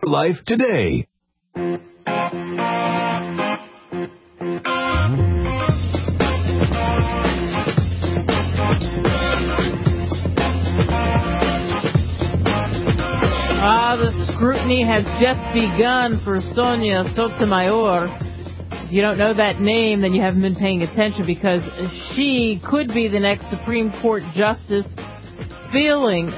life today. The scrutiny has just begun for Sonia Sotomayor. If you don't know that name, then you haven't been paying attention, because she could be the next Supreme Court justice, filling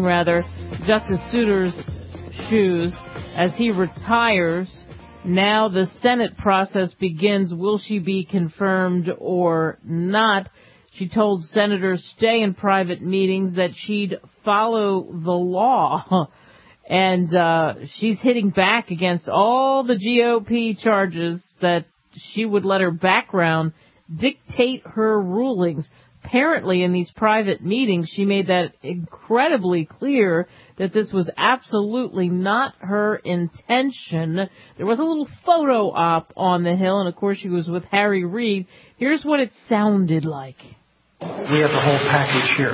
Justice Souter's shoes as he retires. Now the Senate process begins. Will she be confirmed or not? She told senators stay in private meetings that she'd follow the law. And she's hitting back against all the GOP charges that she would let her background dictate her rulings. Apparently, in these private meetings, she made that incredibly clear that this was absolutely not her intention. There was a little photo op on the Hill, and of course she was with Harry Reid. Here's what it sounded like. We have the whole package here.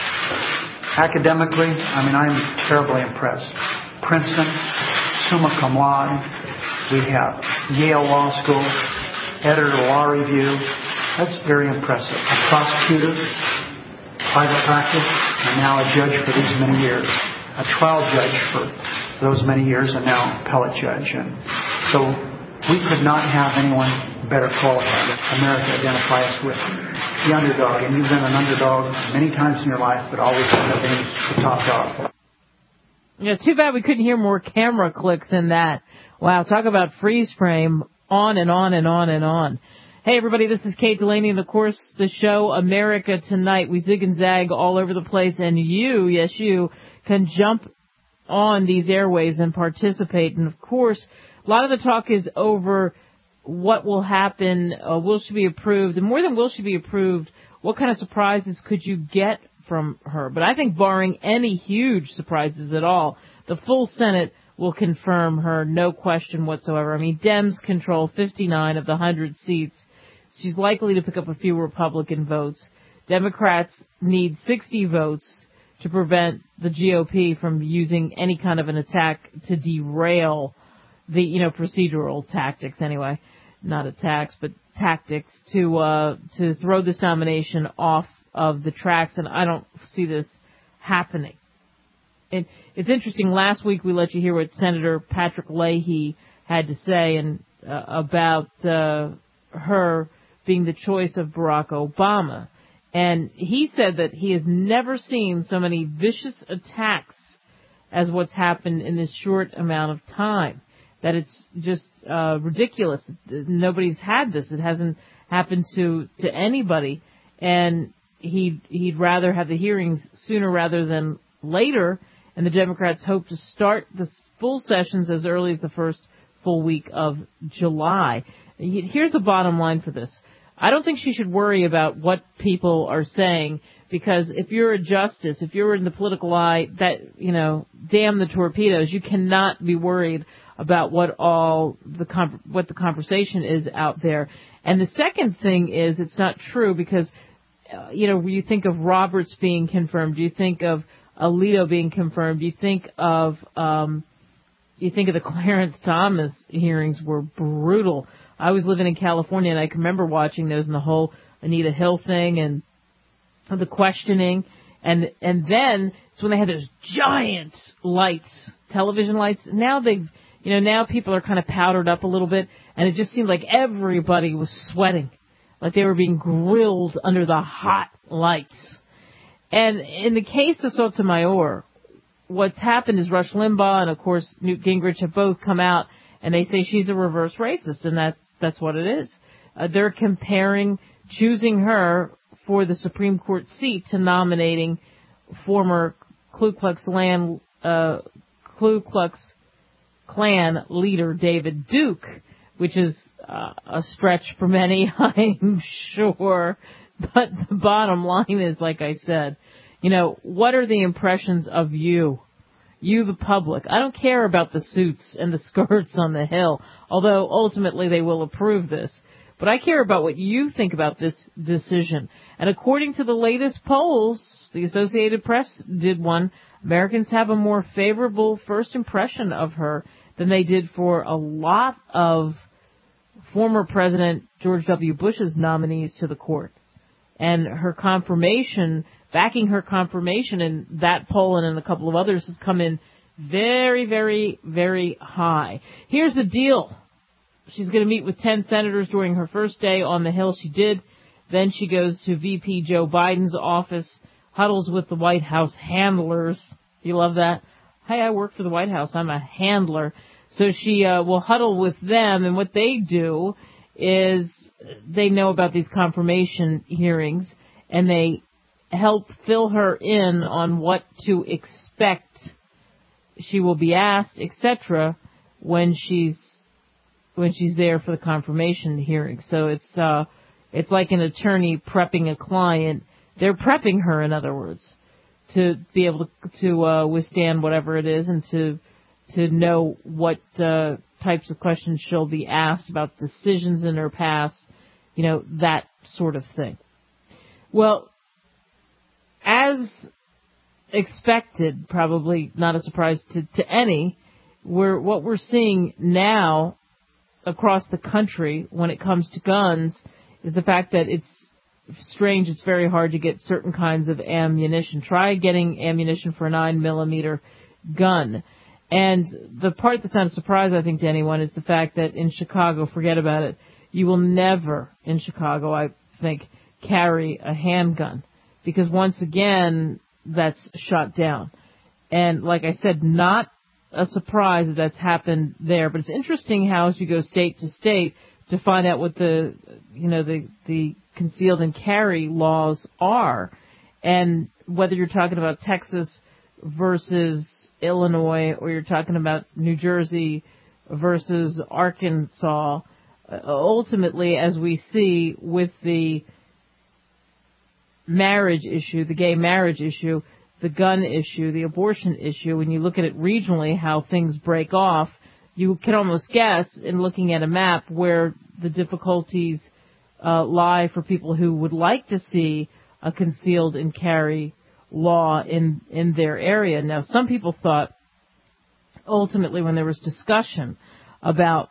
Academically, I'm terribly impressed. Princeton, summa cum laude. We have Yale Law School, editor law review. That's very impressive. A prosecutor, private practice, and now a judge for these many years. A trial judge for those many years, and now appellate judge. And so we could not have anyone better qualified. America identify us with the underdog, and you've been an underdog many times in your life, but always end up being the top dog. Yeah, too bad we couldn't hear more camera clicks in that. Wow, talk about freeze frame, on and on and on and on. Hey everybody, this is Kate Delaney, and of course the show America Tonight. We zig and zag all over the place, and you can jump on these airwaves and participate. And of course, a lot of the talk is over what will happen, will she be approved, and more than will she be approved, what kind of surprises could you get from her? But I think barring any huge surprises at all, the full Senate will confirm her, no question whatsoever. Dems control 59 of the 100 seats. She's likely to pick up a few Republican votes. Democrats need 60 votes to prevent the GOP from using any kind of an attack to derail the, procedural tactics anyway. Not attacks, but tactics to throw this nomination off of the tracks, and I don't see this happening. And it's interesting. Last week we let you hear what Senator Patrick Leahy had to say about her being the choice of Barack Obama, and he said that he has never seen so many vicious attacks as what's happened in this short amount of time. That it's just ridiculous. Nobody's had this. It hasn't happened to anybody, and he'd rather have the hearings sooner rather than later. And the Democrats hope to start the full sessions as early as the first full week of July. Here's the bottom line for this. I don't think she should worry about what people are saying, because if you're a justice, if you're in the political eye, that, damn the torpedoes, you cannot be worried about what the conversation is out there. And the second thing is, it's not true, because, you think of Roberts being confirmed, you think of Alito being confirmed, you think of the Clarence Thomas hearings were brutal. I was living in California, and I can remember watching those, and the whole Anita Hill thing and the questioning. And then it's when they had those giant lights, television lights. Now now people are kind of powdered up a little bit, and it just seemed like everybody was sweating, like they were being grilled under the hot lights. And in the case of Sotomayor, what's happened is Rush Limbaugh and, of course, Newt Gingrich have both come out, and they say she's a reverse racist, and that's what it is. They're comparing choosing her for the Supreme Court seat to nominating former Ku Klux Klan leader David Duke, which is a stretch for many, I'm sure. But the bottom line is, like I said, what are the impressions of you, the public? I don't care about the suits and the skirts on the Hill, although ultimately they will approve this. But I care about what you think about this decision. And according to the latest polls, the Associated Press did one Americans have a more favorable first impression of her than they did for a lot of former President George W. Bush's nominees to the court. And her confirmation, backing her confirmation in that poll and in a couple of others, has come in very, very, very high. Here's the deal. She's going to meet with 10 senators during her first day on the Hill. She did. Then she goes to VP Joe Biden's office, huddles with the White House handlers. You love that? Hey, I work for the White House. I'm a handler. So she will huddle with them, and what they do is they know about these confirmation hearings, and they help fill her in on what to expect she will be asked, etc., when she's there for the confirmation hearing. So it's like an attorney prepping a client. They're prepping her, in other words, to be able to withstand whatever it is, and to know what types of questions she'll be asked about decisions in her past, that sort of thing. Well, as expected, probably not a surprise to any, what we're seeing now across the country when it comes to guns is the fact that it's strange. It's very hard to get certain kinds of ammunition. Try getting ammunition for a 9mm gun. And the part that's not a surprise, I think, to anyone is the fact that in Chicago, forget about it, you will never, in Chicago, I think, carry a handgun. Because once again, that's shot down. And like I said, not a surprise that that's happened there. But it's interesting how, as you go state to state, to find out what the concealed and carry laws are. And whether you're talking about Texas versus Illinois, or you're talking about New Jersey versus Arkansas, ultimately, as we see with the marriage issue, the gay marriage issue, the gun issue, the abortion issue, when you look at it regionally, how things break off, you can almost guess in looking at a map where the difficulties lie for people who would like to see a concealed and carry law in their area. Now, some people thought ultimately when there was discussion about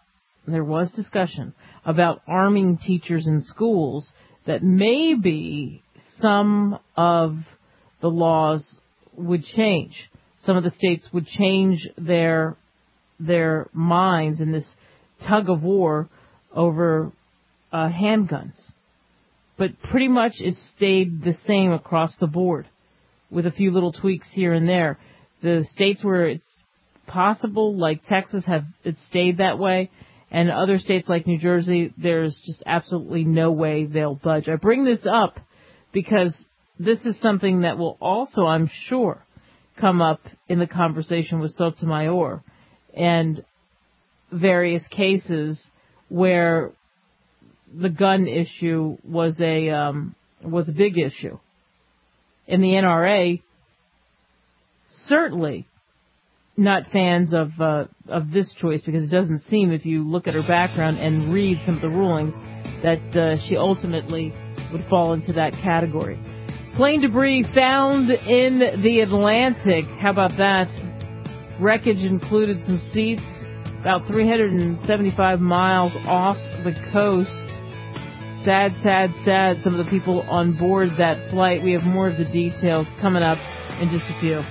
arming teachers in schools, that maybe some of the laws would change. Some of the states would change their minds in this tug of war over handguns. But pretty much it stayed the same across the board, with a few little tweaks here and there. The states where it's possible, like Texas, it stayed that way. And other states like New Jersey, there's just absolutely no way they'll budge. I bring this up because this is something that will also, I'm sure, come up in the conversation with Sotomayor and various cases where the gun issue was a big issue. And the NRA, certainly not fans of this choice, because it doesn't seem, if you look at her background and read some of the rulings, that she ultimately would fall into that category. Plane debris found in the Atlantic. How about that? Wreckage included some seats about 375 miles off the coast. Sad, sad, sad. Some of the people on board that flight. We have more of the details coming up in just a few.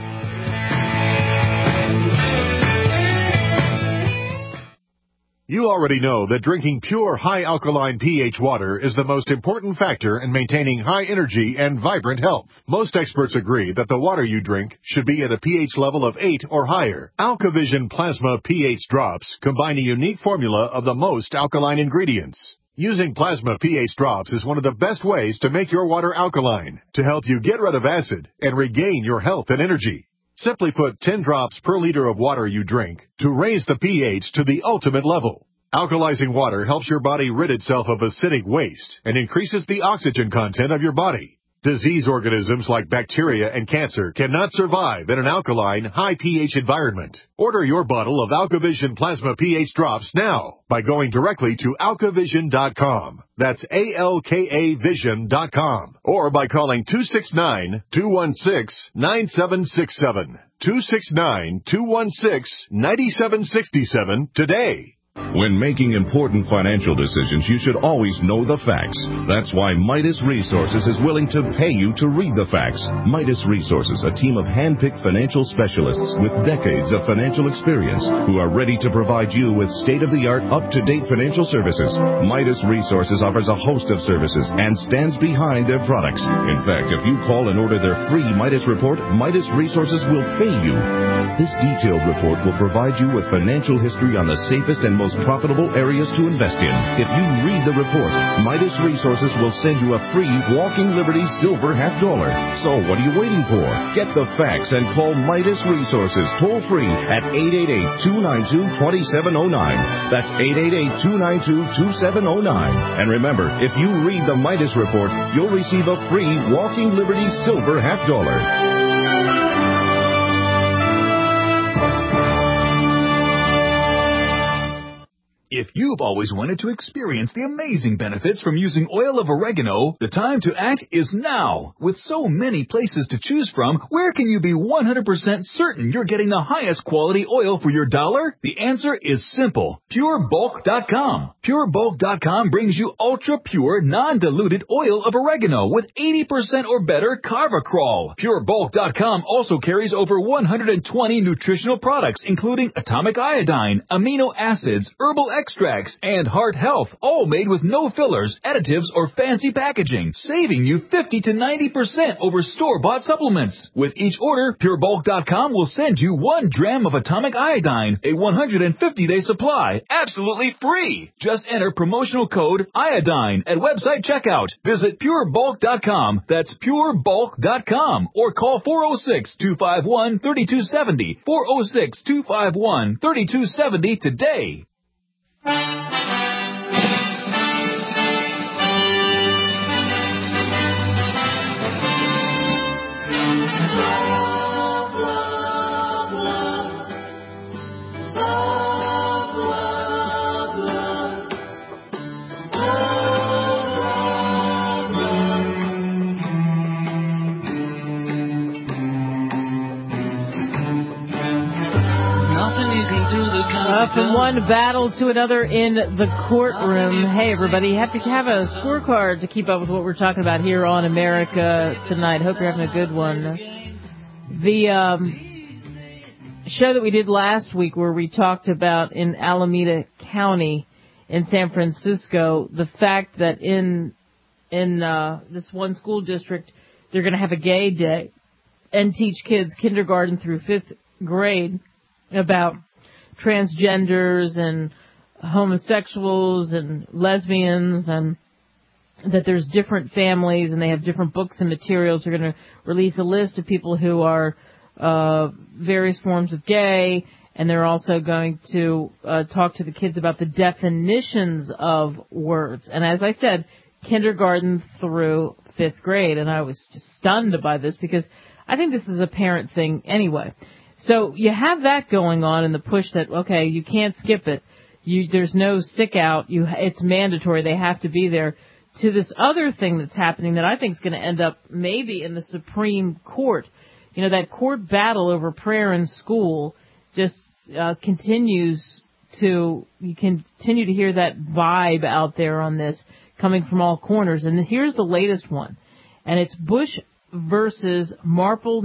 You already know that drinking pure, high-alkaline pH water is the most important factor in maintaining high energy and vibrant health. Most experts agree that the water you drink should be at a pH level of 8 or higher. AlkaVision Plasma pH drops combine a unique formula of the most alkaline ingredients. Using plasma pH drops is one of the best ways to make your water alkaline, to help you get rid of acid and regain your health and energy. Simply put 10 drops per liter of water you drink to raise the pH to the ultimate level. Alkalizing water helps your body rid itself of acidic waste and increases the oxygen content of your body. Disease organisms like bacteria and cancer cannot survive in an alkaline, high pH environment. Order your bottle of AlkaVision Plasma pH drops now by going directly to alkavision.com. That's ALKAvision.com. Or by calling 269-216-9767. 269-216-9767 today. When making important financial decisions, you should always know the facts. That's why Midas Resources is willing to pay you to read the facts. Midas Resources, a team of hand-picked financial specialists with decades of financial experience who are ready to provide you with state-of-the-art, up-to-date financial services. Midas Resources offers a host of services and stands behind their products. In fact, if you call and order their free Midas report, Midas Resources will pay you. This detailed report will provide you with financial history on the safest and most profitable areas to invest in. If you read the report, Midas Resources will send you a free Walking Liberty Silver $50. So what are you waiting for? Get the facts and call Midas Resources toll free at 888-292-2709. That's 888-292-2709. And remember, if you read the Midas report, you'll receive a free Walking Liberty Silver $50. If you've always wanted to experience the amazing benefits from using oil of oregano, the time to act is now. With so many places to choose from, where can you be 100% certain you're getting the highest quality oil for your dollar? The answer is simple. PureBulk.com. PureBulk.com brings you ultra-pure, non-diluted oil of oregano with 80% or better carvacrol. PureBulk.com also carries over 120 nutritional products, including atomic iodine, amino acids, herbal extracts, and heart health, all made with no fillers, additives, or fancy packaging, saving you 50 to 90% over store-bought supplements. With each order, PureBulk.com will send you 1 gram of atomic iodine, a 150-day supply, absolutely free. Just enter promotional code iodine at website checkout. Visit PureBulk.com, that's PureBulk.com, or call 406-251-3270, 406-251-3270 today. From one battle to another in the courtroom. Hey, everybody, you have to have a scorecard to keep up with what we're talking about here on America Tonight. Hope you're having a good one. The show that we did last week where we talked about in Alameda County in San Francisco, the fact that in this one school district, they're going to have a gay day and teach kids kindergarten through 5th grade about transgenders and homosexuals and lesbians, and that there's different families and they have different books and materials. They're going to release a list of people who are various forms of gay, and they're also going to talk to the kids about the definitions of words. And as I said, kindergarten through 5th grade, and I was just stunned by this because I think this is a parent thing anyway. So you have that going on in the push that, okay, you can't skip it. There's no sick out. It's mandatory. They have to be there. To this other thing that's happening that I think is going to end up maybe in the Supreme Court. You know, that court battle over prayer in school just continues to, you continue to hear that vibe out there on this coming from all corners. And here's the latest one. And it's Bush versus Marple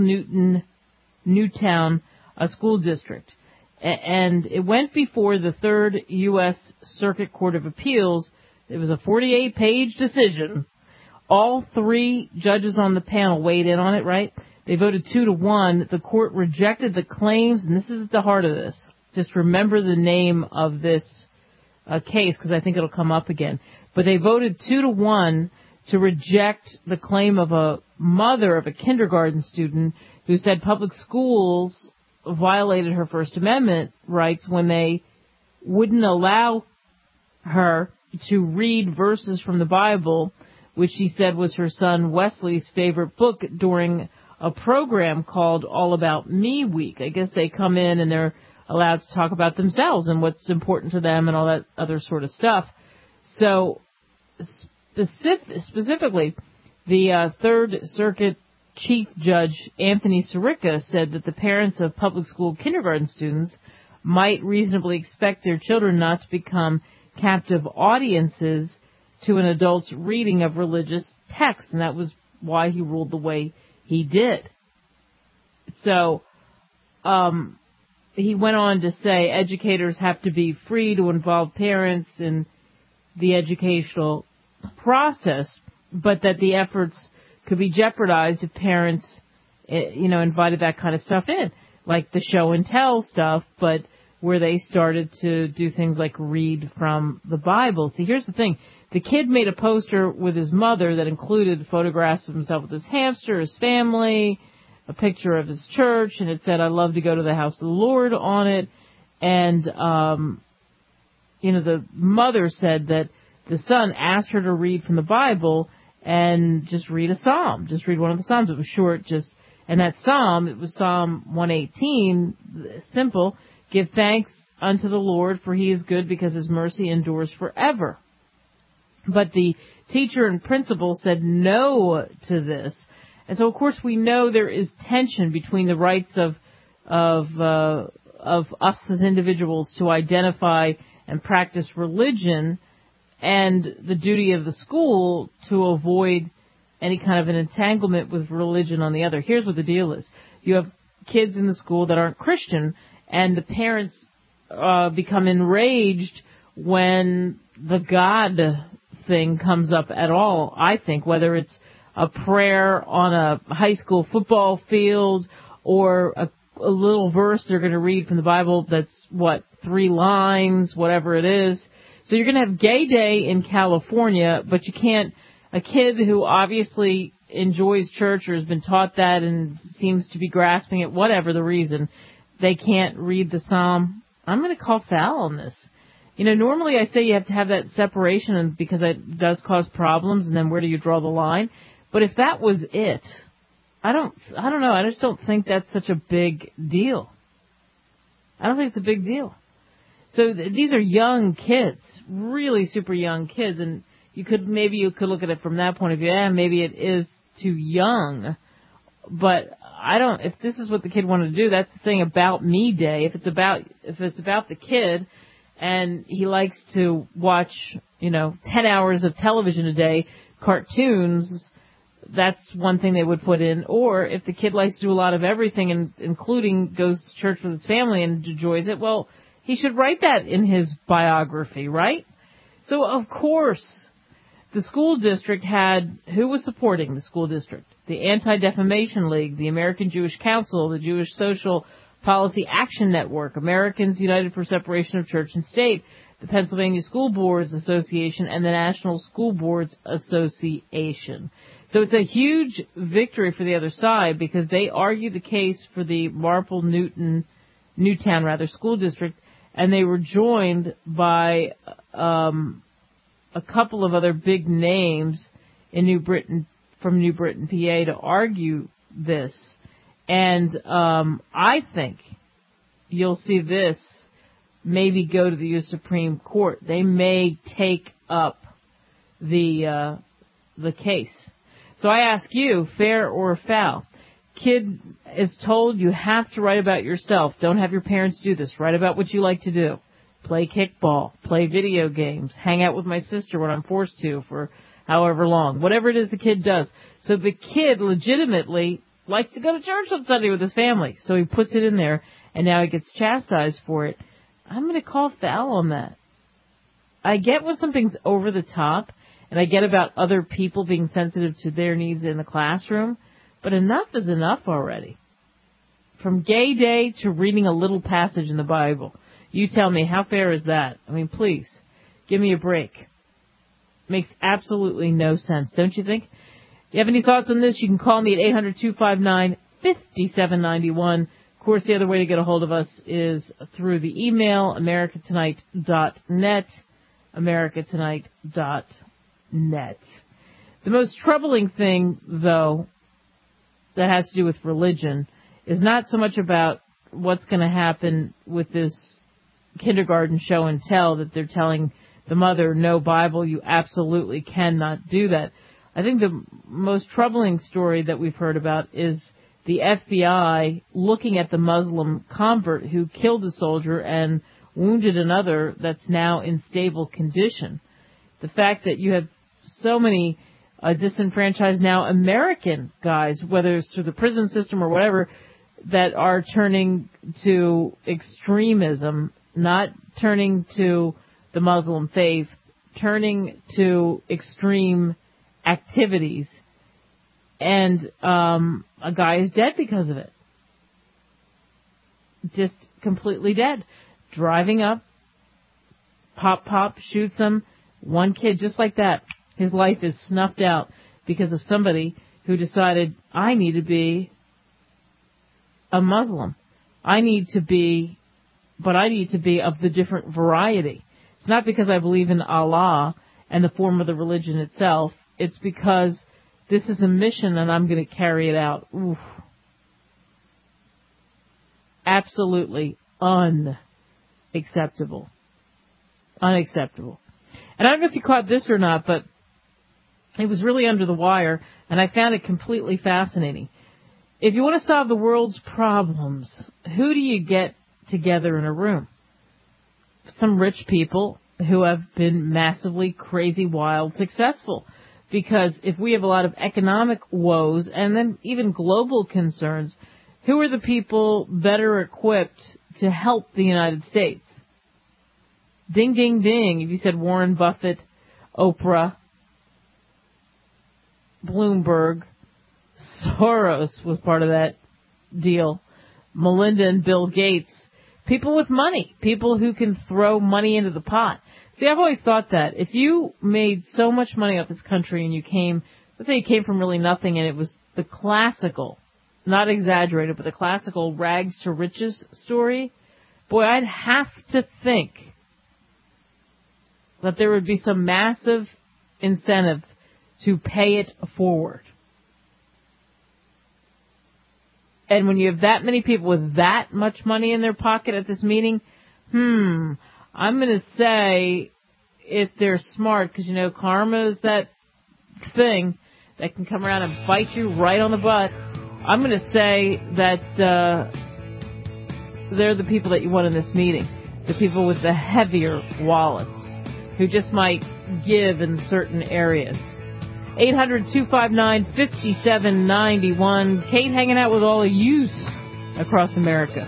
Newtown, a school district. And it went before the 3rd U.S. Circuit Court of Appeals. It was a 48-page decision. All 3 judges on the panel weighed in on it, right? They voted 2-1. The court rejected the claims, and this is at the heart of this. Just remember the name of this case, because I think it'll come up again. But they voted 2-1 to reject the claim of a mother of a kindergarten student who said public schools violated her First Amendment rights when they wouldn't allow her to read verses from the Bible which she said was her son Wesley's favorite book during a program called All About Me Week. I guess they come in and they're allowed to talk about themselves and what's important to them and all that other sort of stuff. So specifically, the Third Circuit Chief Judge Anthony Sirica said that the parents of public school kindergarten students might reasonably expect their children not to become captive audiences to an adult's reading of religious texts, and that was why he ruled the way he did. So, he went on to say educators have to be free to involve parents in the educational process, but that the efforts could be jeopardized if parents, invited that kind of stuff in, like the show and tell stuff, but where they started to do things like read from the Bible. See, here's the thing. The kid made a poster with his mother that included photographs of himself with his hamster, his family, a picture of his church, and it said, "I love to go to the house of the Lord" on it. And, the mother said that the son asked her to read from the Bible and just read a psalm. Just read one of the psalms. It was short, and that psalm, it was Psalm 118, simple. Give thanks unto the Lord, for he is good, because his mercy endures forever. But the teacher and principal said no to this. And so, of course, we know there is tension between the rights of us as individuals to identify and practice religion and the duty of the school to avoid any kind of an entanglement with religion on the other. Here's what the deal is. You have kids in the school that aren't Christian, and the parents become enraged when the God thing comes up at all, I think, whether it's a prayer on a high school football field or a little verse they're going to read from the Bible that's, 3 lines, whatever it is. So you're going to have Gay Day in California, but you can't, a kid who obviously enjoys church or has been taught that and seems to be grasping it, whatever the reason, they can't read the psalm. I'm going to call foul on this. Normally I say you have to have that separation because it does cause problems, and then where do you draw the line? But if that was it, I don't know. I just don't think that's such a big deal. I don't think it's a big deal. So these are young kids, really super young kids, and you could look at it from that point of view. Yeah, maybe it is too young, but if this is what the kid wanted to do, that's the thing about Me Day. If it's about the kid and he likes to watch, 10 hours of television a day, cartoons, that's one thing they would put in. Or if the kid likes to do a lot of everything, and including goes to church with his family and enjoys it, well, he should write that in his biography, right? So, of course, the school district who was supporting the school district? The Anti-Defamation League, the American Jewish Council, the Jewish Social Policy Action Network, Americans United for Separation of Church and State, the Pennsylvania School Boards Association, and the National School Boards Association. So it's a huge victory for the other side because they argue the case for the Marple Newtown School District, and they were joined by a couple of other big names in from New Britain, PA, to argue this. And I think you'll see this maybe go to the U.S. Supreme Court. They may take up the case. So I ask you, fair or foul? Kid is told you have to write about yourself. Don't have your parents do this. Write about what you like to do. Play kickball, play video games, hang out with my sister when I'm forced to for however long. Whatever it is the kid does. So the kid legitimately likes to go to church on Sunday with his family. So he puts it in there, and now he gets chastised for it. I'm going to call foul on that. I get when something's over the top, and I get about other people being sensitive to their needs in the classroom, but enough is enough already. From Gay Day to reading a little passage in the Bible. You tell me, how fair is that? I mean, please, give me a break. Makes absolutely no sense, don't you think? If you have any thoughts on this, you can call me at 800-259-5791. Of course, the other way to get a hold of us is through the email, americatonight.net, americatonight.net. The most troubling thing, though, that has to do with religion is not so much about what's going to happen with this kindergarten show and tell that they're telling the mother, no Bible, you absolutely cannot do that. I think the most troubling story that we've heard about is the FBI looking at the Muslim convert who killed a soldier and wounded another that's now in stable condition. The fact that you have so many disenfranchised now American guys, whether it's through the prison system or whatever, that are turning to extremism, not turning to the Muslim faith, turning to extreme activities, and a guy is dead because of it. Just completely dead. Driving up, pop, shoots him. One kid, just like that, his life is snuffed out because of somebody who decided, I need to be a Muslim. I need to be of the different variety. It's not because I believe in Allah and the form of the religion itself. It's because this is a mission and I'm going to carry it out. Oof. Absolutely unacceptable. Unacceptable. And I don't know if you caught this or not, but it was really under the wire, and I found it completely fascinating. If you want to solve the world's problems, who do you get together in a room? Some rich people who have been massively crazy, wild, successful. Because if we have a lot of economic woes and then even global concerns, who are the people better equipped to help the United States? Ding, ding, ding. If you said Warren Buffett, Oprah, Bloomberg, Soros was part of that deal, Melinda and Bill Gates, people with money, people who can throw money into the pot. See, I've always thought that if you made so much money off this country and you came, let's say you came from really nothing and it was the classical, not exaggerated, but the classical rags to riches story, boy, I'd have to think that there would be some massive incentive to pay it forward. And when you have that many people with that much money in their pocket at this meeting, I'm going to say, if they're smart, because, you know, karma is that thing that can come around and bite you right on the butt, I'm going to say that they're the people that you want in this meeting, the people with the heavier wallets, who just might give in certain areas. 800-259-5791. Kate hanging out with all of you across America.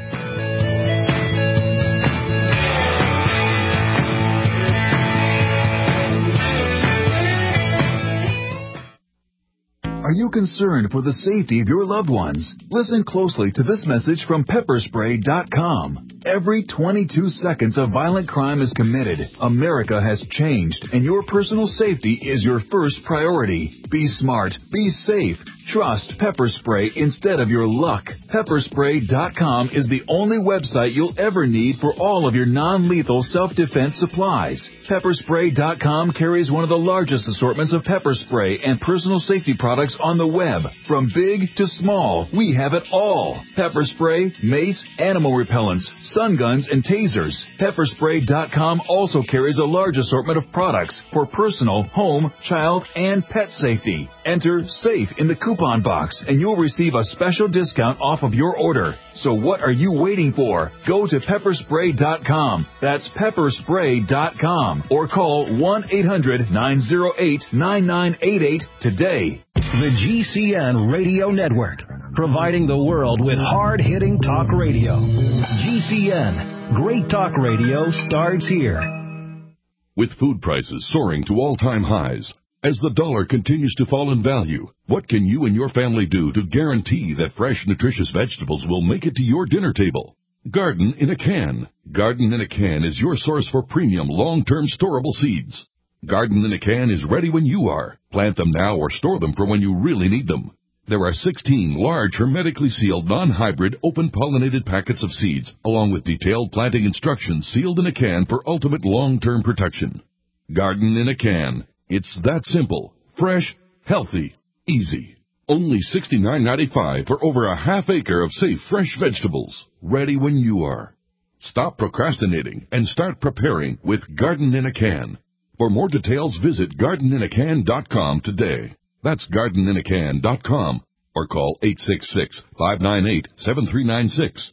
Are you concerned for the safety of your loved ones? Listen closely to this message from pepperspray.com. Every 22 seconds a violent crime is committed. America has changed, and your personal safety is your first priority. Be smart. Be safe. Trust Pepper Spray instead of your luck. Pepperspray.com is the only website you'll ever need for all of your non-lethal self-defense supplies. Pepperspray.com carries one of the largest assortments of pepper spray and personal safety products on the web. From big to small, we have it all. Pepper spray, mace, animal repellents, stun guns, and tasers. Pepperspray.com also carries a large assortment of products for personal, home, child, and pet safety. Enter SAFE in the coupon box and you'll receive a special discount off of your order. So what are you waiting for? Go to pepperspray.com. That's pepperspray.com or call 1-800-908-9988 today. The GCN Radio Network, providing the world with hard-hitting talk radio. GCN, great talk radio starts here. With food prices soaring to all-time highs, as the dollar continues to fall in value, what can you and your family do to guarantee that fresh, nutritious vegetables will make it to your dinner table? Garden in a Can. Garden in a Can is your source for premium, long-term storable seeds. Garden in a Can is ready when you are. Plant them now or store them for when you really need them. There are 16 large, hermetically sealed, non-hybrid, open-pollinated packets of seeds, along with detailed planting instructions sealed in a can for ultimate long-term protection. Garden in a Can. It's that simple. Fresh, healthy, easy. Only $69.95 for over a half acre of safe, fresh vegetables, ready when you are. Stop procrastinating and start preparing with Garden in a Can. For more details, visit gardeninacan.com today. That's gardeninacan.com or call 866-598-7396.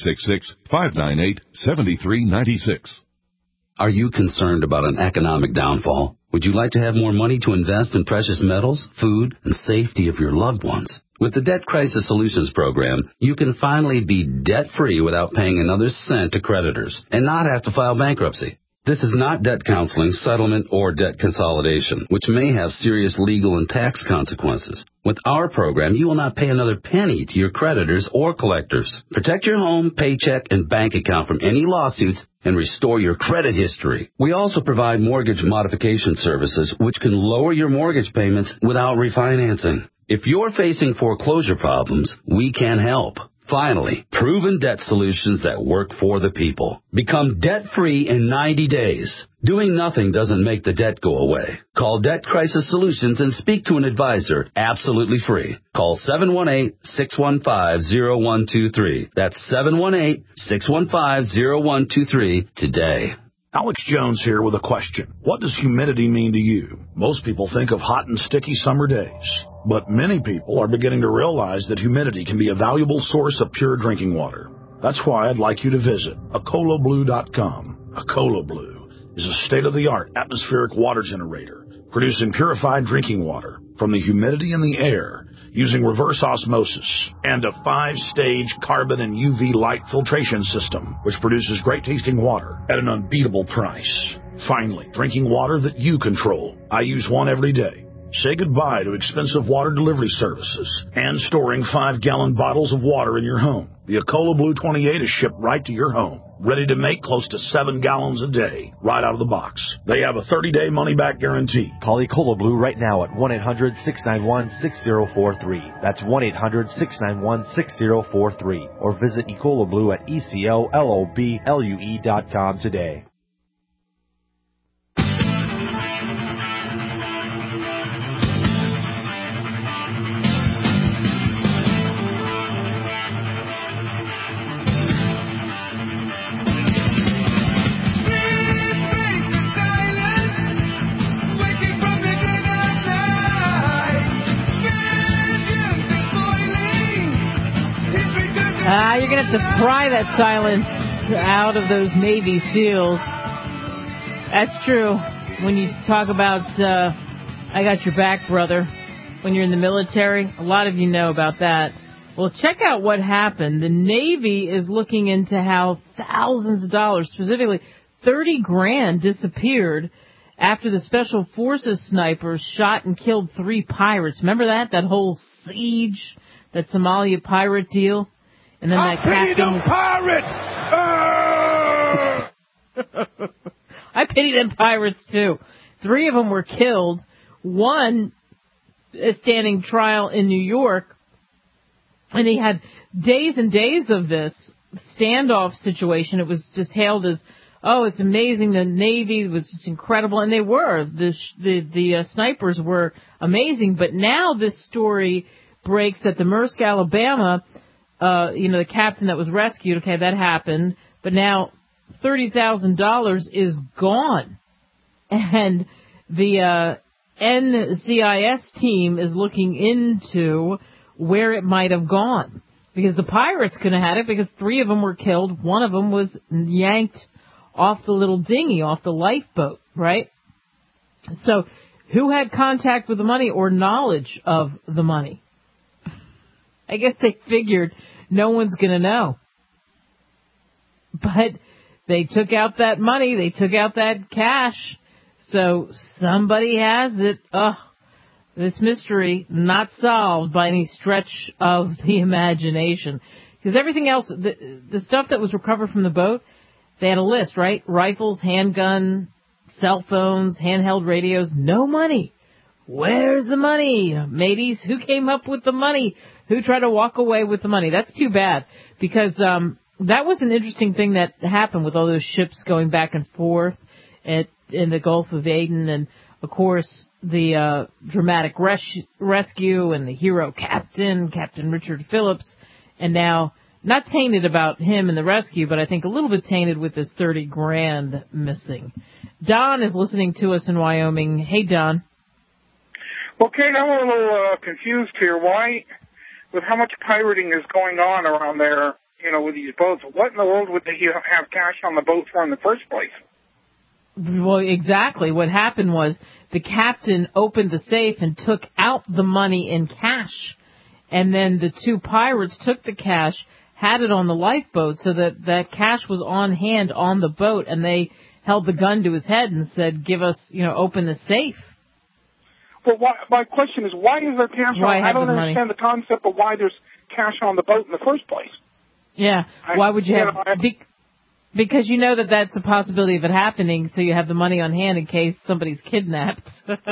866-598-7396. Are you concerned about an economic downfall? Would you like to have more money to invest in precious metals, food, and safety of your loved ones? With the Debt Crisis Solutions Program, you can finally be debt-free without paying another cent to creditors and not have to file bankruptcy. This is not debt counseling, settlement, or debt consolidation, which may have serious legal and tax consequences. With our program, you will not pay another penny to your creditors or collectors. Protect your home, paycheck, and bank account from any lawsuits and restore your credit history. We also provide mortgage modification services, which can lower your mortgage payments without refinancing. If you're facing foreclosure problems, we can help. Finally, proven debt solutions that work for the people. Become debt-free in 90 days. Doing nothing doesn't make the debt go away. Call Debt Crisis Solutions and speak to an advisor absolutely free. Call 718-615-0123. That's 718-615-0123 today. Alex Jones here with a question. What does humidity mean to you? Most people think of hot and sticky summer days, but many people are beginning to realize that humidity can be a valuable source of pure drinking water. That's why I'd like you to visit AcolaBlue.com. Acola Blue is a state-of-the-art atmospheric water generator producing purified drinking water from the humidity in the air using reverse osmosis and a 5-stage carbon and UV light filtration system, which produces great-tasting water at an unbeatable price. Finally, drinking water that you control. I use one every day. Say goodbye to expensive water delivery services and storing 5-gallon bottles of water in your home. The Acola Blue 28 is shipped right to your home, ready to make close to 7 gallons a day, right out of the box. They have a 30-day money-back guarantee. Call Acola Blue right now at 1-800-691-6043. That's 1-800-691-6043. Or visit Acola Blue at ECOLOBLUE.com today. You're going to have to pry that silence out of those Navy SEALs. That's true. When you talk about, I got your back, brother, when you're in the military, a lot of you know about that. Well, check out what happened. The Navy is looking into how thousands of dollars, specifically $30,000, disappeared after the Special Forces snipers shot and killed 3 pirates. Remember that? That whole siege, that Somalia pirate deal? And then that captain was... pirates! I pity them pirates, too. 3 of them were killed. 1 is standing trial in New York. And he had days and days of this standoff situation. It was just hailed as, oh, it's amazing. The Navy was just incredible. And they were. The snipers were amazing. But now this story breaks that the Maersk, Alabama... the captain that was rescued, okay, that happened, but now $30,000 is gone. And the NCIS team is looking into where it might have gone. Because the pirates could have had it because 3 of them were killed. 1 of them was yanked off the little dinghy, off the lifeboat, right? So who had contact with the money or knowledge of the money? I guess they figured no one's going to know. But they took out that money. They took out that cash. So somebody has it. This mystery not solved by any stretch of the imagination. Because everything else, the stuff that was recovered from the boat, they had a list, right? Rifles, handgun, cell phones, handheld radios, no money. Where's the money? Mateys, who came up with the money? Who tried to walk away with the money? That's too bad, because that was an interesting thing that happened with all those ships going back and forth in the Gulf of Aden and of course, the dramatic rescue and the hero Captain Richard Phillips, and now not tainted about him and the rescue, but I think a little bit tainted with this $30,000 missing. Don is listening to us in Wyoming. Hey, Don. Well, Kate, I'm a little confused here. Why, with how much pirating is going on around there, with these boats, what in the world would they have cash on the boat for in the first place? Well, exactly. What happened was the captain opened the safe and took out the money in cash. And then the two pirates took the cash, had it on the lifeboat so that cash was on hand on the boat, and they held the gun to his head and said, give us, open the safe. Well, my question is, why is there cash on? I don't understand the concept of why there's cash on the boat in the first place. Yeah. Why would you have... Because you know that's a possibility of it happening, so you have the money on hand in case somebody's kidnapped.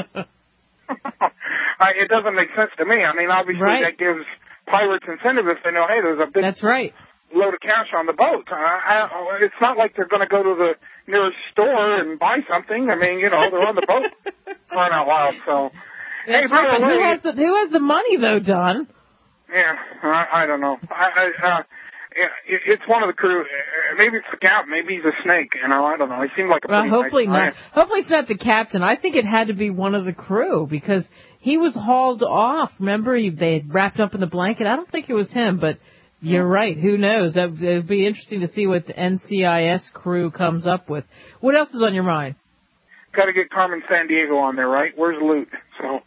It doesn't make sense to me. I mean, obviously that gives pirates incentive if they know, hey, there's a big load of cash on the boat. It's not like they're going to go to the nearest store and buy something. I mean, they're on the boat crying out loud. So, that's right. Who has the money, though, Don? Yeah, I don't know. It's one of the crew. Maybe it's the captain. Maybe he's a snake. I don't know. He seemed like a pretty hopefully nice not. Hopefully it's not the captain. I think it had to be one of the crew because he was hauled off. Remember, they had wrapped up in the blanket. I don't think it was him, but you're right. Who knows? It would be interesting to see what the NCIS crew comes up with. What else is on your mind? Got to get Carmen Sandiego on there, right? Where's Loot? So,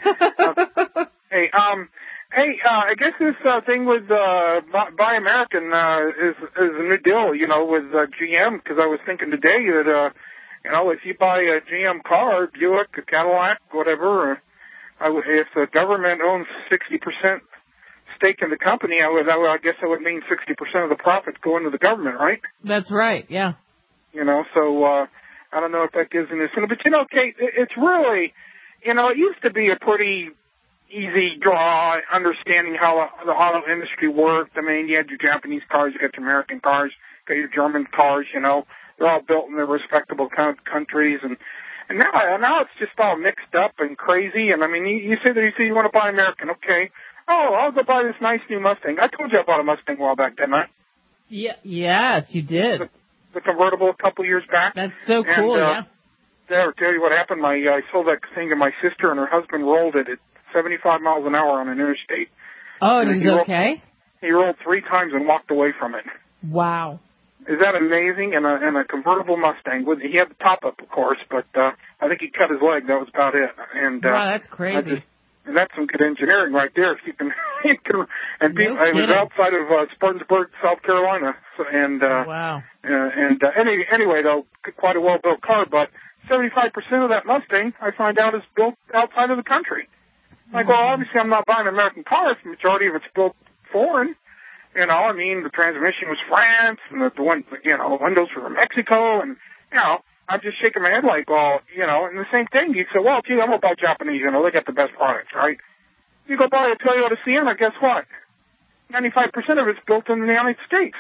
Hey, I guess this thing with Buy American is a new deal, with GM, because I was thinking today that, if you buy a GM car, Buick, a Cadillac, whatever, if the government owns 60% stake in the company, I guess that would mean 60% of the profits go into the government, right? That's right, yeah. So I don't know if that gives an incentive. But, Kate, it's really, it used to be a pretty easy draw, understanding how the auto industry worked. I mean, you had your Japanese cars, you got your American cars, you got your German cars, they're all built in their respectable countries. And now it's just all mixed up and crazy. And I mean, you say you want to buy American, okay. Oh, I'll go buy this nice new Mustang. I told you I bought a Mustang a while back, didn't I? Yeah, yes, you did. The convertible a couple years back. That's so cool, yeah. I'll tell you what happened. I sold that thing to my sister, and her husband rolled it at 75 miles an hour on an interstate. Oh, and he's okay? He rolled 3 times and walked away from it. Wow. Is that amazing? And a convertible Mustang. He had the top-up, of course, but I think he cut his leg. That was about it. And wow, that's crazy. And that's some good engineering right there. If you can, and people, it was outside of Spartanburg, South Carolina. So, and wow. Anyway, though, quite a well-built car. But 75% of that Mustang, I find out, is built outside of the country. Like, well, obviously, I'm not buying an American car. The majority of it's built foreign. I mean, the transmission was France, and the windows were from Mexico, and I'm just shaking my head like, well, and the same thing. You say, well, gee, I'm going to buy Japanese, they got the best products, right? You go buy a Toyota Sienna, guess what? 95% of it's built in the United States.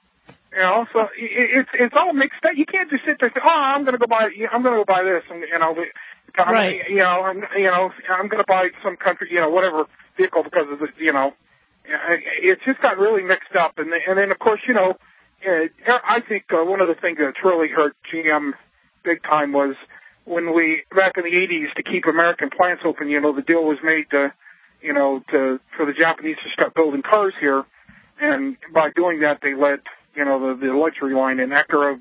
So it's all mixed up. You can't just sit there and say, oh, I'm going to go buy this, and, right. I'm going to buy some country, whatever vehicle because of the, it's just got really mixed up. And then, of course, I think one of the things that's really hurt GM big time was when back in the 80s, to keep American plants open, the deal was made for the Japanese to start building cars here. And by doing that, they let, the luxury line in Acura,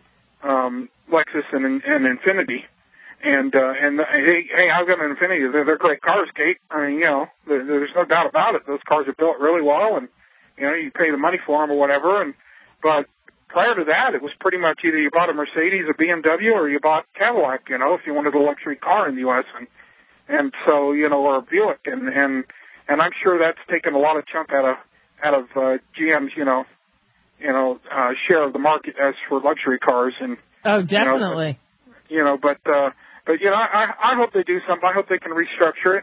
Lexus, and Infiniti. And hey, I've got an Infiniti. They're great cars, Kate. I mean, there's no doubt about it. Those cars are built really well, and you pay the money for them or whatever. But prior to that, it was pretty much either you bought a Mercedes, a BMW, or you bought Cadillac. If you wanted a luxury car in the U.S. and so or a Buick, and I'm sure that's taken a lot of chunk out of GM's share of the market as for luxury cars. And oh, definitely. I hope they do something. I hope they can restructure it,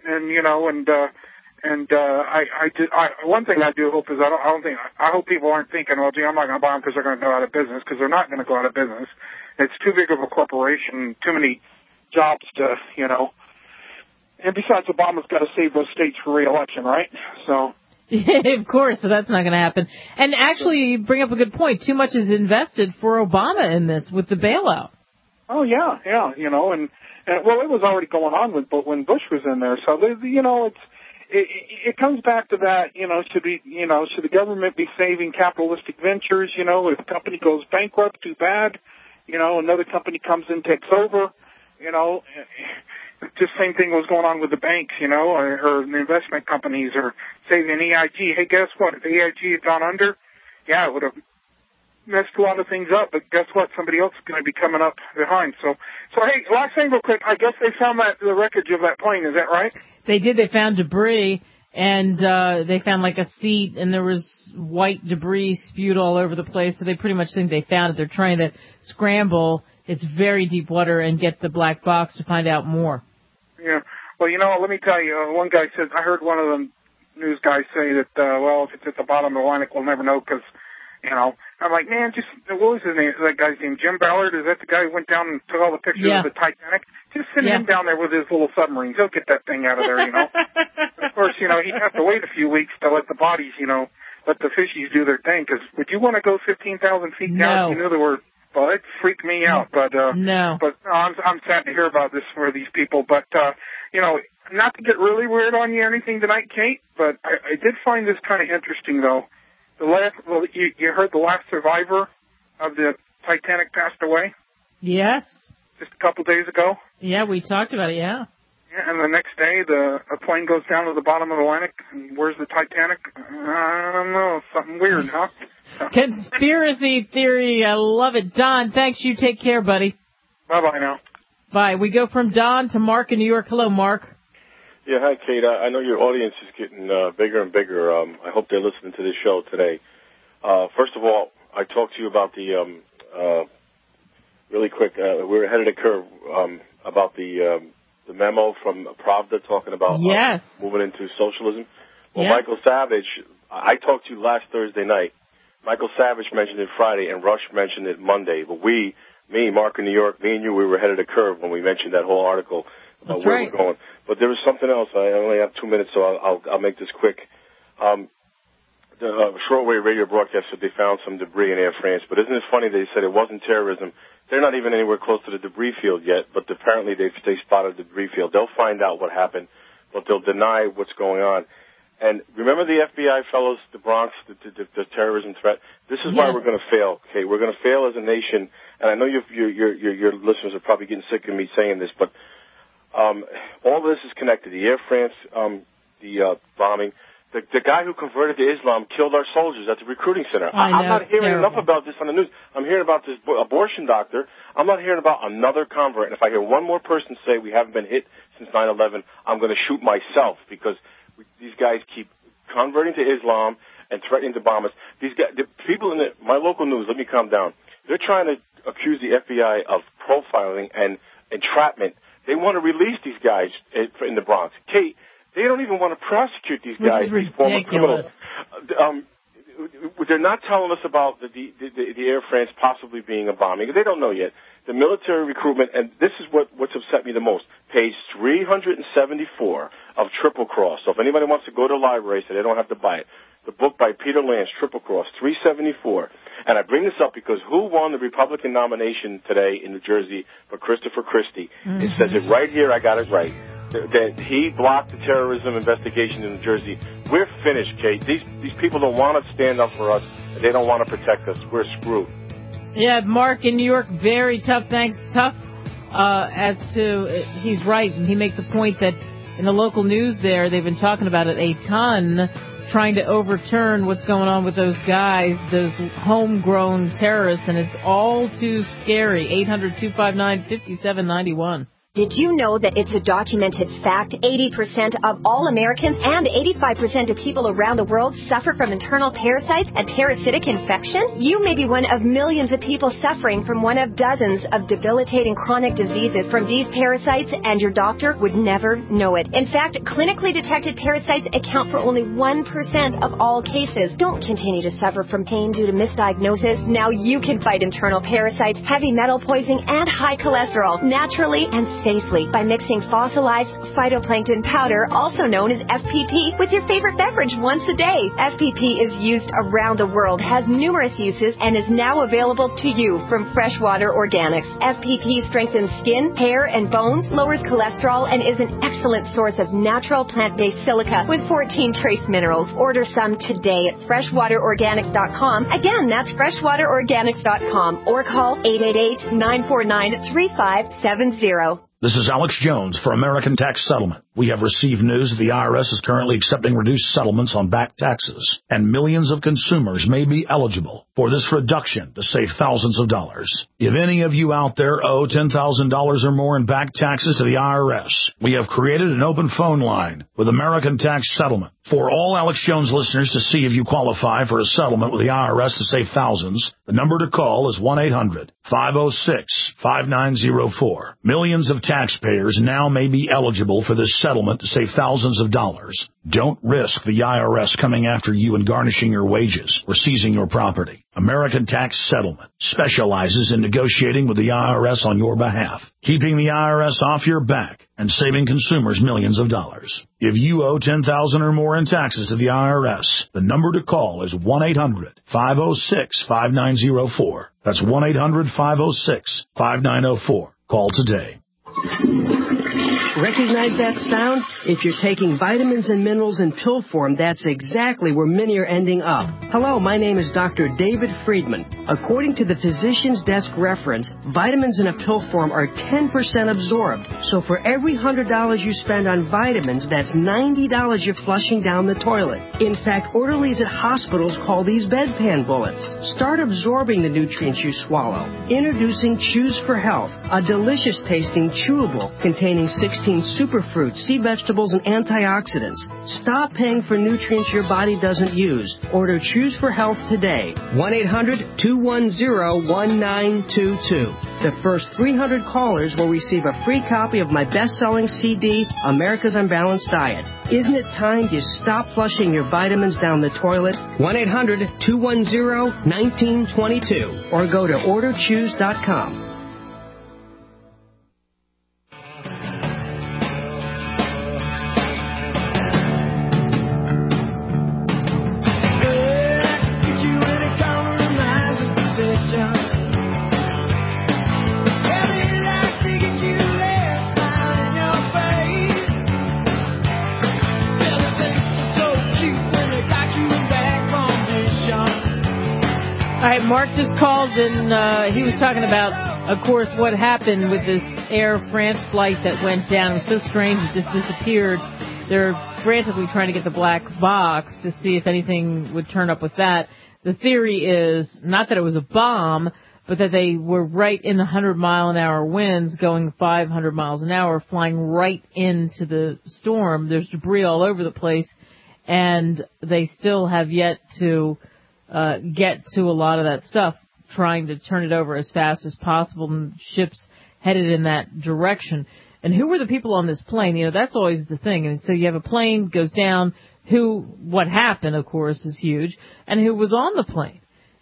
one thing I do hope is I hope people aren't thinking, well, gee, I'm not going to buy them because they're going to go out of business, because they're not going to go out of business. It's too big of a corporation, too many jobs to, and besides, Obama's got to save those states for re-election, right? So. Of course, so that's not going to happen. And actually, you bring up a good point. Too much is invested for Obama in this with the bailout. Oh, yeah, and well, it was already going on when Bush was in there. So, it comes back to that, should the government be saving capitalistic ventures? If a company goes bankrupt, too bad. Another company comes in, takes over, Just same thing was going on with the banks, or the investment companies, or saving EIG. Hey, guess what? If EIG had gone under, yeah, it would have messed a lot of things up, but guess what? Somebody else is going to be coming up behind. So hey, last thing real quick, I guess they found the wreckage of that plane, is that right? They did. They found debris, and they found like a seat, and there was white debris spewed all over the place, so they pretty much think they found it. They're trying to scramble. It's very deep water and get the black box to find out more. Yeah. Well, let me tell you, one guy said, I heard one of the news guys say that, if it's at the bottom of the Atlantic, we'll never know because, I'm like, man, what was his name? That guy's name, Jim Ballard? Is that the guy who went down and took all the pictures of the Titanic? Just send him down there with his little submarines. He'll get that thing out of there, Of course, he'd have to wait a few weeks to let the bodies, let the fishies do their thing. Because would you want to go 15,000 feet down? You knew there were. Well, it freaked me out, but no. But I'm sad to hear about this for these people. But not to get really weird on you or anything tonight, Kate, but I did find this kind of interesting though. You heard the last survivor of the Titanic passed away? Yes. Just a couple days ago? Yeah, we talked about it, yeah. Yeah, and the next day, a plane goes down to the bottom of the Atlantic, and where's the Titanic? I don't know, something weird, huh? Conspiracy theory, I love it. Don, thanks, you take care, buddy. Bye-bye now. Bye. We go from Don to Mark in New York. Hello, Mark. Yeah, hi, Kate. I know your audience is getting bigger and bigger. I hope they're listening to this show today. First of all, I talked to you about the, really quick, we're ahead of the curve about the memo from Pravda talking about moving into socialism. Well, Michael Savage, I talked to you last Thursday night. Michael Savage mentioned it Friday, and Rush mentioned it Monday. But me, Mark in New York, me and you, we were ahead of the curve when we mentioned that whole article about where we're going. But there was something else. I only have 2 minutes, so I'll make this quick. The shortwave radio broadcast said they found some debris in Air France, but isn't it funny they said it wasn't terrorism? They're not even anywhere close to the debris field yet, but apparently they spotted the debris field. They'll find out what happened, but they'll deny what's going on. And remember the FBI fellows, the Bronx, the terrorism threat? This is why we're going to fail, okay? We're going to fail as a nation, and I know your listeners are probably getting sick of me saying this, but all this is connected. The Air France, the bombing. The guy who converted to Islam killed our soldiers at the recruiting center. I'm not hearing enough about this on the news. I'm hearing about this abortion doctor. I'm not hearing about another convert. And if I hear one more person say we haven't been hit since 9/11, I'm going to shoot myself because these guys keep converting to Islam and threatening to bomb us. These guys, the people in my local news, let me calm down. They're trying to accuse the FBI of profiling and entrapment. They want to release these guys in the Bronx. Kate, they don't even want to prosecute these guys, these former criminals. They're not telling us about the Air France possibly being a bombing. They don't know yet. The military recruitment, and this is what's upset me the most, page 374 of Triple Cross. So if anybody wants to go to the library so they don't have to buy it, the book by Peter Lance, Triple Cross, 374. And I bring this up because who won the Republican nomination today in New Jersey for Christopher Christie? It says it right here. I got it right. That he blocked the terrorism investigation in New Jersey. We're finished, Kate. These people don't want to stand up for us. They don't want to protect us. We're screwed. Yeah, Mark in New York, very tough. Thanks. Tough as to, he's right. And he makes a point that in the local news there, they've been talking about it a ton, trying to overturn what's going on with those guys, those homegrown terrorists, and it's all too scary. 800-259-5791. Did you know that it's a documented fact 80% of all Americans and 85% of people around the world suffer from internal parasites and parasitic infection? You may be one of millions of people suffering from one of dozens of debilitating chronic diseases from these parasites, and your doctor would never know it. In fact, clinically detected parasites account for only 1% of all cases. Don't continue to suffer from pain due to misdiagnosis. Now you can fight internal parasites, heavy metal poisoning, and high cholesterol naturally and safely by mixing fossilized phytoplankton powder, also known as FPP, with your favorite beverage once a day. FPP is used around the world, has numerous uses, and is now available to you from Freshwater Organics. FPP strengthens skin, hair, and bones, lowers cholesterol, and is an excellent source of natural plant-based silica with 14 trace minerals. Order some today at freshwaterorganics.com. Again, that's freshwaterorganics.com, or call 888-949-3570. This is Alex Jones for American Tax Settlement. We have received news that the IRS is currently accepting reduced settlements on back taxes, and millions of consumers may be eligible for this reduction to save thousands of dollars. If any of you out there owe $10,000 or more in back taxes to the IRS, we have created an open phone line with American Tax Settlement for all Alex Jones listeners to see if you qualify for a settlement with the IRS to save thousands. The number to call is 1-800-506-5904. Millions of taxpayers now may be eligible for this settlement to save thousands of dollars. Don't risk the IRS coming after you and garnishing your wages or seizing your property. American Tax Settlement specializes in negotiating with the IRS on your behalf, keeping the IRS off your back and saving consumers millions of dollars. If you owe $10,000 or more in taxes to the IRS, the number to call is 1-800-506-5904. That's 1-800-506-5904. Call today. Recognize that sound? If you're taking vitamins and minerals in pill form, that's exactly where many are ending up. Hello, my name is Dr. David Friedman. According to the Physician's Desk reference, vitamins in a pill form are 10% absorbed. So for every $100 you spend on vitamins, that's $90 you're flushing down the toilet. In fact, orderlies at hospitals call these bedpan bullets. Start absorbing the nutrients you swallow. Introducing Chews for Health, a delicious tasting chewable containing 16 superfruits, sea vegetables, and antioxidants. Stop paying for nutrients your body doesn't use. Order Chews for Health today. 1-800-210-1922. The first 300 callers will receive a free copy of my best-selling CD, America's Unbalanced Diet. Isn't it time you stop flushing your vitamins down the toilet? 1-800-210-1922 or go to orderchews.com. All right, Mark just called and he was talking about, of course, what happened with this Air France flight that went down. It was so strange, it just disappeared. They're frantically trying to get the black box to see if anything would turn up with that. The theory is not that it was a bomb, but that they were right in the 100-mile-an-hour winds going 500 miles an hour, flying right into the storm. There's debris all over the place, and they still have yet to get to a lot of that stuff, trying to turn it over as fast as possible, and ships headed in that direction. And who were the people on this plane? You know, that's always the thing. And so you have a plane goes down, what happened, of course, is huge, and who was on the plane.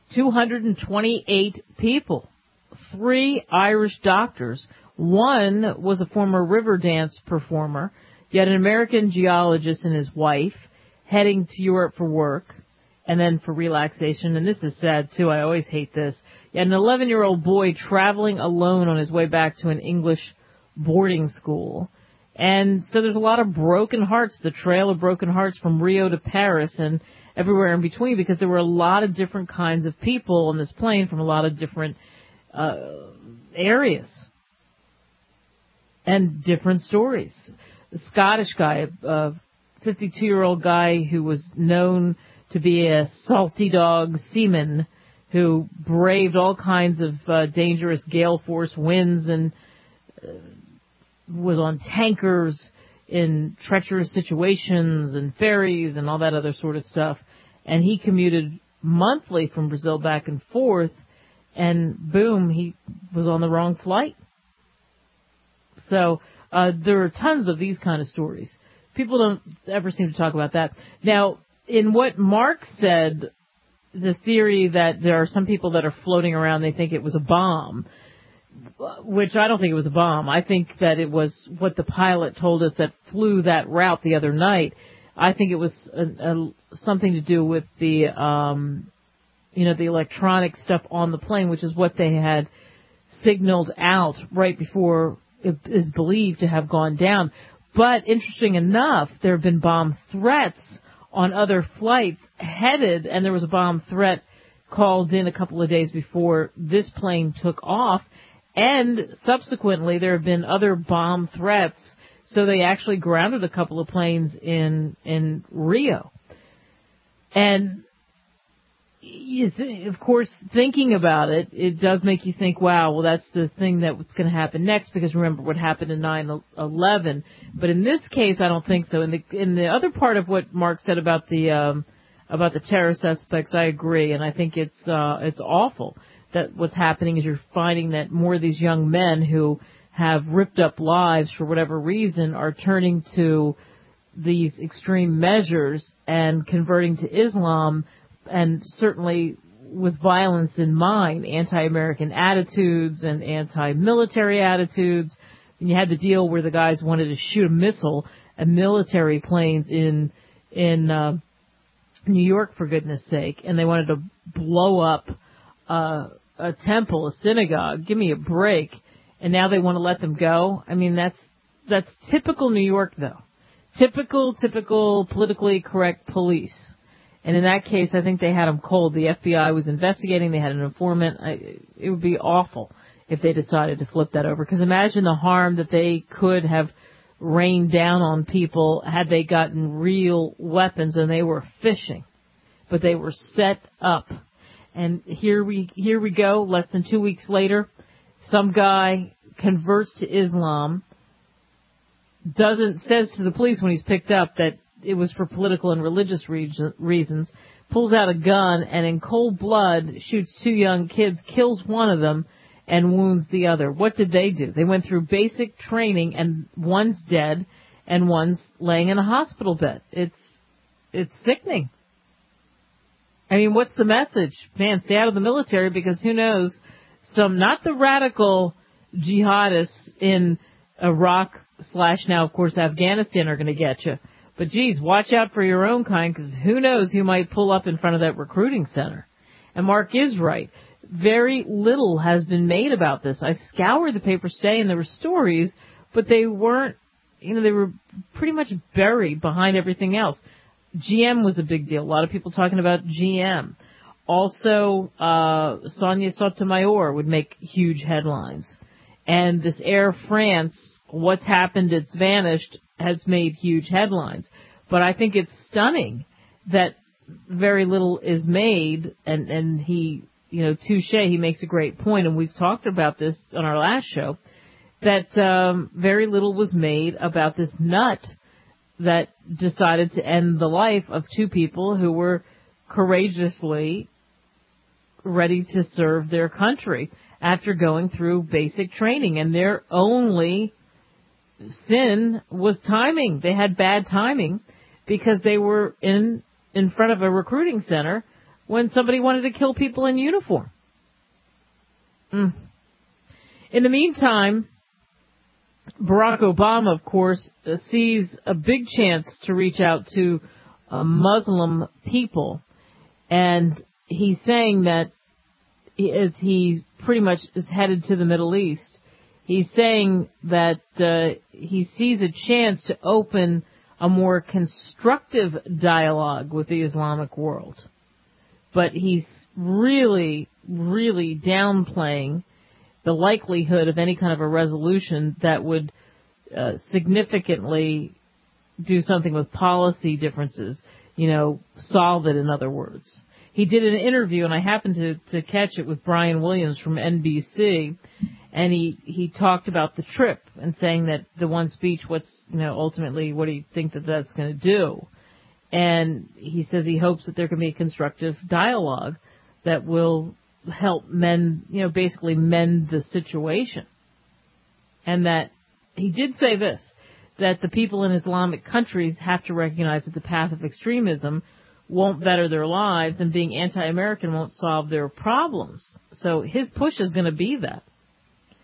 228 people, 3 Irish doctors. One was a former river dance performer, yet an American geologist and his wife heading to Europe for work and then for relaxation. And this is sad, too. I always hate this. Yet an 11-year-old boy traveling alone on his way back to an English boarding school. And so there's a lot of broken hearts, the trail of broken hearts from Rio to Paris and everywhere in between, because there were a lot of different kinds of people on this plane from a lot of different areas and different stories. A Scottish guy, a 52-year-old guy who was known to be a salty dog seaman who braved all kinds of dangerous gale force winds and was on tankers in treacherous situations and ferries and all that other sort of stuff. And he commuted monthly from Brazil back and forth, and boom, he was on the wrong flight. So there are tons of these kind of stories. People don't ever seem to talk about that. Now, in what Mark said, the theory that there are some people that are floating around, they think it was a bomb. which I don't think it was a bomb. I think that it was what the pilot told us that flew that route the other night. I think it was something to do with the, the electronic stuff on the plane, which is what they had signaled out right before it is believed to have gone down. But interesting enough, there have been bomb threats on other flights headed, and there was a bomb threat called in a couple of days before this plane took off, and subsequently there have been other bomb threats, so they actually grounded a couple of planes in Rio. And of course, thinking about it, it does make you think, wow, well, that's the thing that's going to happen next, because remember what happened in 9/11. But in this case, I don't think so. In the other part of what Mark said about the terror suspects, I agree, and I think it's awful that what's happening is you're finding that more of these young men who have ripped up lives for whatever reason are turning to these extreme measures and converting to Islam, and certainly with violence in mind, anti-American attitudes and anti-military attitudes. And you had the deal where the guys wanted to shoot a missile at military planes in New York, for goodness sake, and they wanted to blow up a temple, a synagogue. Give me a break. And now they want to let them go. I mean, that's typical New York, though. Typical politically correct police. And in that case, I think they had them cold. The FBI was investigating. They had an informant. It would be awful if they decided to flip that over. Because imagine the harm that they could have rained down on people had they gotten real weapons and they were fishing. But they were set up. And here we go. Less than 2 weeks later, some guy converts to Islam, says to the police when he's picked up that it was for political and religious reasons, pulls out a gun and in cold blood shoots 2 young kids, kills one of them, and wounds the other. What did they do? They went through basic training, and one's dead and one's laying in a hospital bed. It's sickening. I mean, what's the message? Man, stay out of the military, because who knows, not the radical jihadists in Iraq / now, of course, Afghanistan are going to get you. But geez, watch out for your own kind, because who knows who might pull up in front of that recruiting center. And Mark is right. Very little has been made about this. I scoured the papers today and there were stories, but they weren't, they were pretty much buried behind everything else. GM was a big deal. A lot of people talking about GM. Also, Sonia Sotomayor would make huge headlines. And this Air France, what's happened, it's vanished, has made huge headlines. But I think it's stunning that very little is made, and he, touche, he makes a great point, and we've talked about this on our last show, that very little was made about this nut that decided to end the life of 2 people who were courageously ready to serve their country after going through basic training, and their only sin was timing. They had bad timing because they were in front of a recruiting center when somebody wanted to kill people in uniform. In the meantime, Barack Obama, of course, sees a big chance to reach out to Muslim people, and he's saying that as he pretty much is headed to the Middle East, he's saying that he sees a chance to open a more constructive dialogue with the Islamic world. But he's really, really downplaying the likelihood of any kind of a resolution that would significantly do something with policy differences, solve it, in other words. He did an interview, and I happened to catch it, with Brian Williams from NBC, and he talked about the trip and saying that the one speech, ultimately, what do you think that's going to do? And he says he hopes that there can be a constructive dialogue that will help basically mend the situation. And that he did say this, that the people in Islamic countries have to recognize that the path of extremism won't better their lives, and being anti-American won't solve their problems. So his push is going to be that.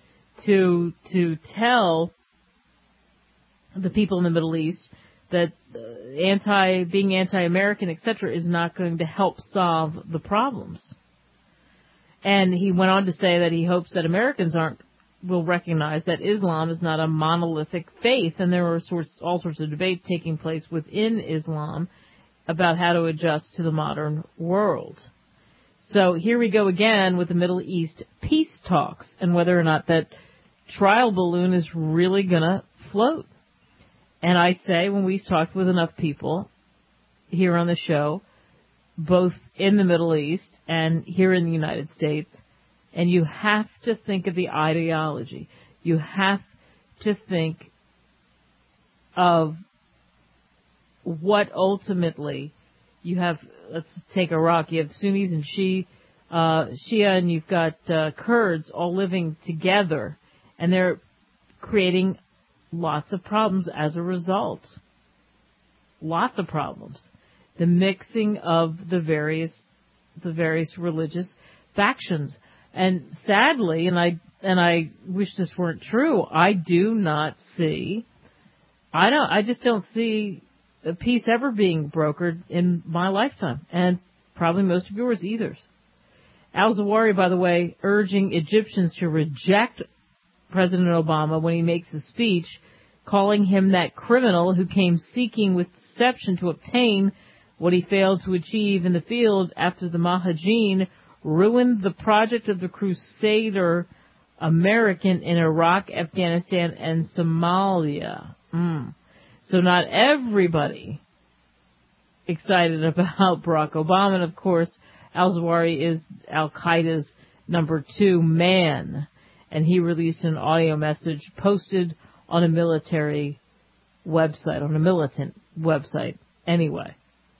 to tell the people in the Middle East that being anti-American, etc., is not going to help solve the problems. And he went on to say that he hopes that Americans will recognize that Islam is not a monolithic faith, and there are all sorts of debates taking place within Islam about how to adjust to the modern world. So here we go again with the Middle East peace talks and whether or not that trial balloon is really going to float. And I say, when we've talked with enough people here on the show, both in the Middle East and here in the United States, and you have to think of the ideology. You have to think of what ultimately you have. Let's take Iraq. You have Sunnis and Shia, and you've got Kurds all living together, and they're creating lots of problems as a result. Lots of problems. The mixing of the various religious factions. And sadly, and I wish this weren't true, I just don't see a peace ever being brokered in my lifetime, and probably most of yours either. Al-Zawahiri, by the way, urging Egyptians to reject President Obama when he makes a speech, calling him that criminal who came seeking with deception to obtain what he failed to achieve in the field after the Mahajin ruined the project of the Crusader American in Iraq, Afghanistan, and Somalia. So not everybody excited about Barack Obama. And, of course, Al-Zawahiri is Al-Qaeda's number 2 man. And he released an audio message posted on a military website, on a militant website anyway.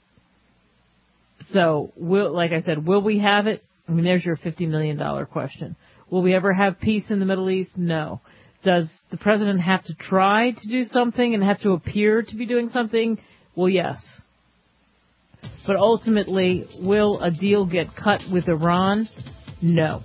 So, like I said, will we have it? I mean, there's your $50 million question. Will we ever have peace in the Middle East? No. Does the president have to try to do something and have to appear to be doing something? Well, yes. But ultimately, will a deal get cut with Iran? No.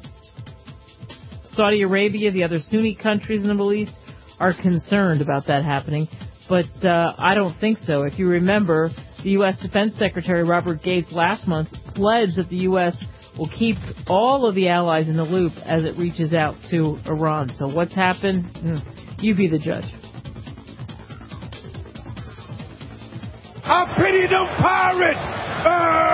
Saudi Arabia, the other Sunni countries in the Middle East, are concerned about that happening. But I don't think so. If you remember, the U.S. Defense Secretary Robert Gates last month pledged that the U.S. will keep all of the allies in the loop as it reaches out to Iran. So what's happened? You be the judge. I pity them pirates!